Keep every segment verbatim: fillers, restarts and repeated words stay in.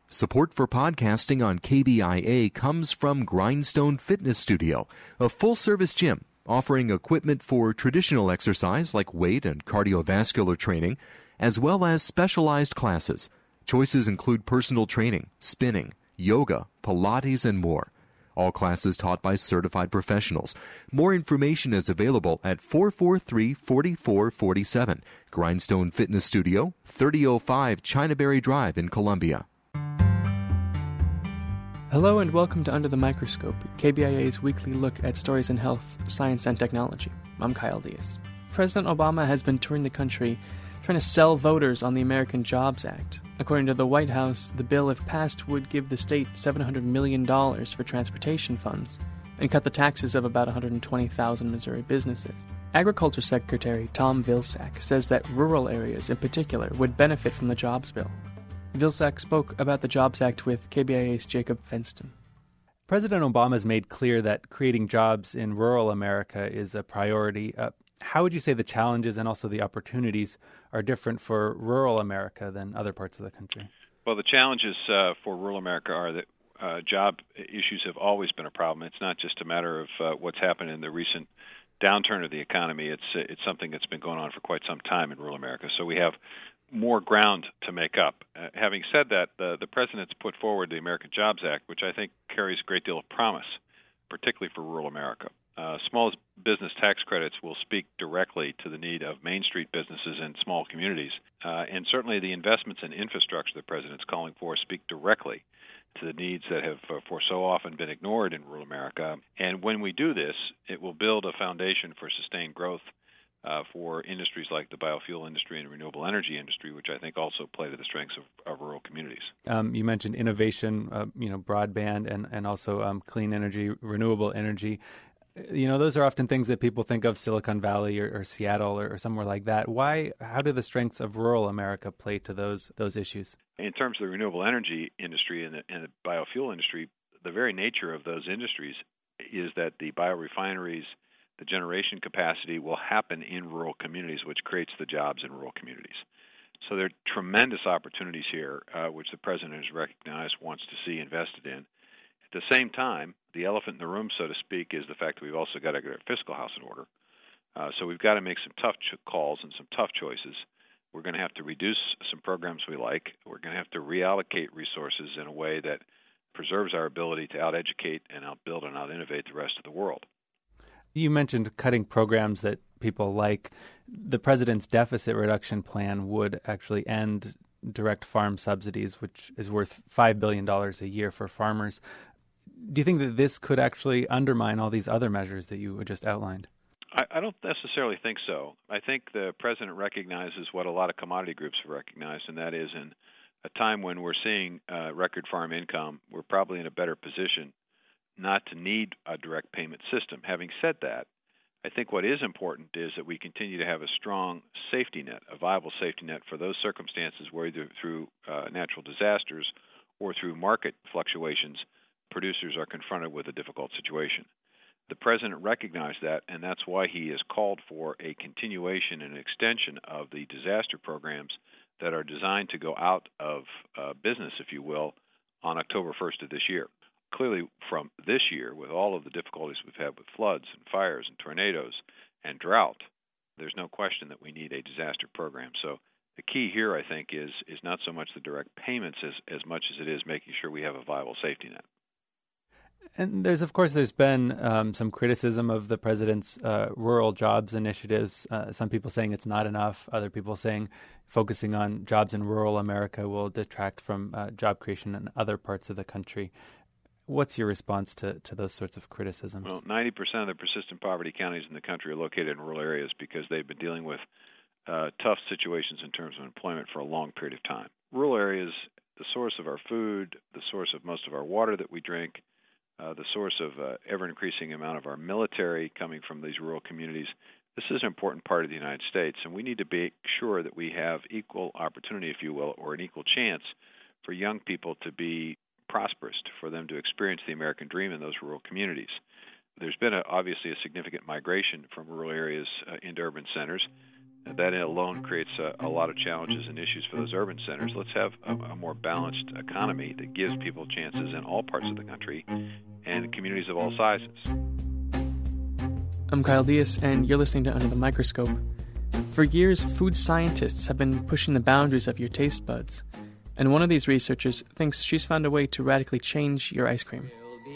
Support for podcasting on K B I A comes from Grindstone Fitness Studio, a full-service gym offering equipment for traditional exercise like weight and cardiovascular training, as well as specialized classes. Choices include personal training, spinning, yoga, Pilates, and more. All classes taught by certified professionals. More information is available at four four three, four four four seven. Grindstone Fitness Studio, thirty oh five Chinaberry Drive in Columbia. Hello and welcome to Under the Microscope, K B I A's weekly look at stories in health, science, and technology. I'm Kyle Diaz. President Obama has been touring the country trying to sell voters on the American Jobs Act. According to the White House, the bill, if passed, would give the state seven hundred million dollars for transportation funds and cut the taxes of about one hundred twenty thousand Missouri businesses. Agriculture Secretary Tom Vilsack says that rural areas in particular would benefit from the jobs bill. Vilsack spoke about the Jobs Act with K B I A's Jacob Fenston. President Obama has made clear that creating jobs in rural America is a priority. Uh, how would you say the challenges and also the opportunities are different for rural America than other parts of the country? Well, the challenges uh, for rural America are that uh, job issues have always been a problem. It's not just a matter of uh, what's happened in the recent downturn of the economy. It's uh, it's something that's been going on for quite some time in rural America. So we have more ground to make up. Uh, having said that, the, the President's put forward the American Jobs Act, which I think carries a great deal of promise, particularly for rural America. Uh, small business tax credits will speak directly to the need of Main Street businesses and small communities. Uh, and certainly the investments in infrastructure the President's calling for speak directly to the needs that have uh, for so often been ignored in rural America. And when we do this, it will build a foundation for sustained growth Uh, for industries like the biofuel industry and renewable energy industry, which I think also play to the strengths of, of rural communities. Um, you mentioned innovation, uh, you know, broadband, and and also um, clean energy, renewable energy. You know, those are often things that people think of Silicon Valley or, or Seattle or, or somewhere like that. Why? How do the strengths of rural America play to those those issues? In terms of the renewable energy industry and the, and the biofuel industry, the very nature of those industries is that the biorefineries, the generation capacity will happen in rural communities, which creates the jobs in rural communities. So there are tremendous opportunities here, uh, which the President has recognized, wants to see invested in. At the same time, the elephant in the room, so to speak, is the fact that we've also got to get our fiscal house in order. Uh, so we've got to make some tough ch- calls and some tough choices. We're going to have to reduce some programs we like. We're going to have to reallocate resources in a way that preserves our ability to out-educate and out-build and out-innovate the rest of the world. You mentioned cutting programs that people like. The president's deficit reduction plan would actually end direct farm subsidies, which is worth five billion dollars a year for farmers. Do you think that this could actually undermine all these other measures that you just outlined? I, I don't necessarily think so. I think the president recognizes what a lot of commodity groups have recognized, and that is in a time when we're seeing uh, record farm income, we're probably in a better position not to need a direct payment system. Having said that, I think what is important is that we continue to have a strong safety net, a viable safety net for those circumstances where either through uh, natural disasters or through market fluctuations, producers are confronted with a difficult situation. The President recognized that, and that's why he has called for a continuation and extension of the disaster programs that are designed to go out of uh, business, if you will, on October first of this year. Clearly, from this year, with all of the difficulties we've had with floods and fires and tornadoes and drought, there's no question that we need a disaster program. So the key here, I think, is is not so much the direct payments as, as much as it is making sure we have a viable safety net. And there's, of course, there's been um, some criticism of the president's uh, rural jobs initiatives. Uh, some people saying it's not enough. Other people saying focusing on jobs in rural America will detract from uh, job creation in other parts of the country. What's your response to, to those sorts of criticisms? Well, ninety percent of the persistent poverty counties in the country are located in rural areas because they've been dealing with uh, tough situations in terms of employment for a long period of time. Rural areas, the source of our food, the source of most of our water that we drink, uh, the source of uh, ever-increasing amount of our military coming from these rural communities. This is an important part of the United States, and we need to be sure that we have equal opportunity, if you will, or an equal chance for young people to be prosperous, for them to experience the American dream in those rural communities. There's been a, obviously a significant migration from rural areas uh, into urban centers. That alone creates a, a lot of challenges and issues for those urban centers. Let's have a, a more balanced economy that gives people chances in all parts of the country and communities of all sizes. I'm Kyle Diaz, and you're listening to Under the Microscope. For years, food scientists have been pushing the boundaries of your taste buds. And one of these researchers thinks she's found a way to radically change your ice cream.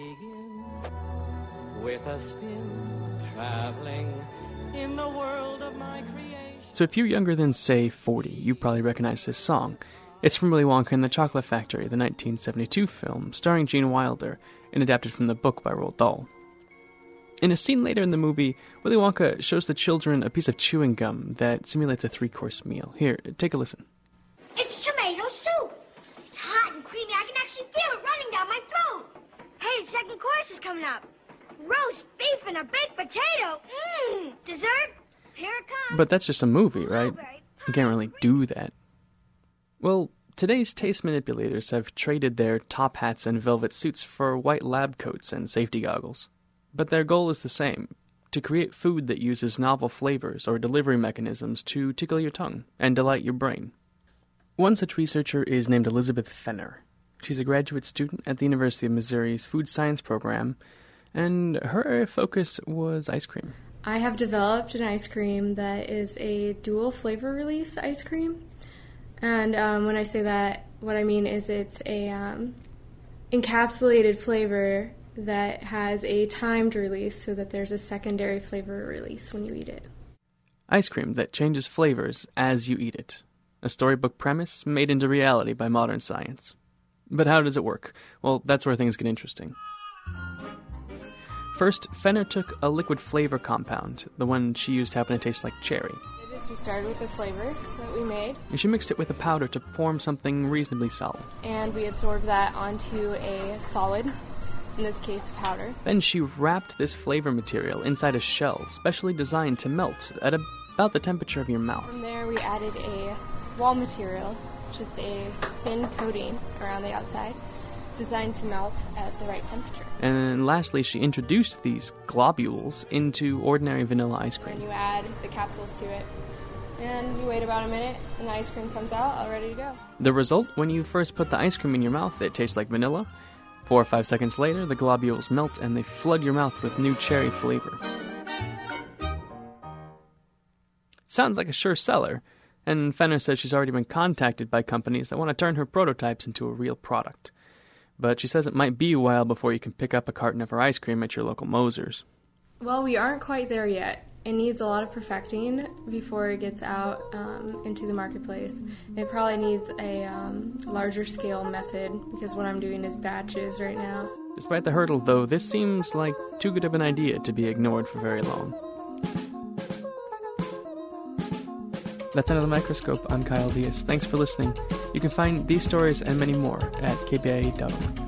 With a spin, traveling in the world of my creation. So if you're younger than, say, forty, you probably recognize this song. It's from Willy Wonka and the Chocolate Factory, the nineteen seventy-two film, starring Gene Wilder, and adapted from the book by Roald Dahl. In a scene later in the movie, Willy Wonka shows the children a piece of chewing gum that simulates a three-course meal. Here, take a listen. It's tomato soup. It's hot and creamy. I can actually feel it running down my throat. Hey, the second course is coming up. Roast beef and a baked potato. Mmm. Dessert? Here it comes. But that's just a movie, right? You can't really do that. Well, today's taste manipulators have traded their top hats and velvet suits for white lab coats and safety goggles. But their goal is the same, to create food that uses novel flavors or delivery mechanisms to tickle your tongue and delight your brain. One such researcher is named Elizabeth Fenner. She's a graduate student at the University of Missouri's Food Science program, and her area of focus was ice cream. I have developed an ice cream that is a dual flavor release ice cream. And um, when I say that, what I mean is it's a um, encapsulated flavor that has a timed release so that there's a secondary flavor release when you eat it. Ice cream that changes flavors as you eat it. A storybook premise made into reality by modern science. But how does it work? Well, that's where things get interesting. First, Fenner took a liquid flavor compound. The one she used happened to taste like cherry. It is, we started with the flavor that we made. And she mixed it with a powder to form something reasonably solid. And we absorbed that onto a solid, in this case powder. Then she wrapped this flavor material inside a shell specially designed to melt at about the temperature of your mouth. From there we added a wall material, just a thin coating around the outside, designed to melt at the right temperature. And then lastly, she introduced these globules into ordinary vanilla ice cream. And you add the capsules to it, and you wait about a minute, and the ice cream comes out all ready to go. The result, when you first put the ice cream in your mouth, it tastes like vanilla. Four or five seconds later, the globules melt and they flood your mouth with new cherry flavor. Sounds like a sure seller, and Fenner says she's already been contacted by companies that want to turn her prototypes into a real product. But she says it might be a while before you can pick up a carton of her ice cream at your local Moser's. Well, we aren't quite there yet. It needs a lot of perfecting before it gets out um, into the marketplace. It probably needs a um, larger scale method because what I'm doing is batches right now. Despite the hurdle, though, this seems like too good of an idea to be ignored for very long. That's Under the Microscope. I'm Kyle Diaz. Thanks for listening. You can find these stories and many more at K B I A dot org.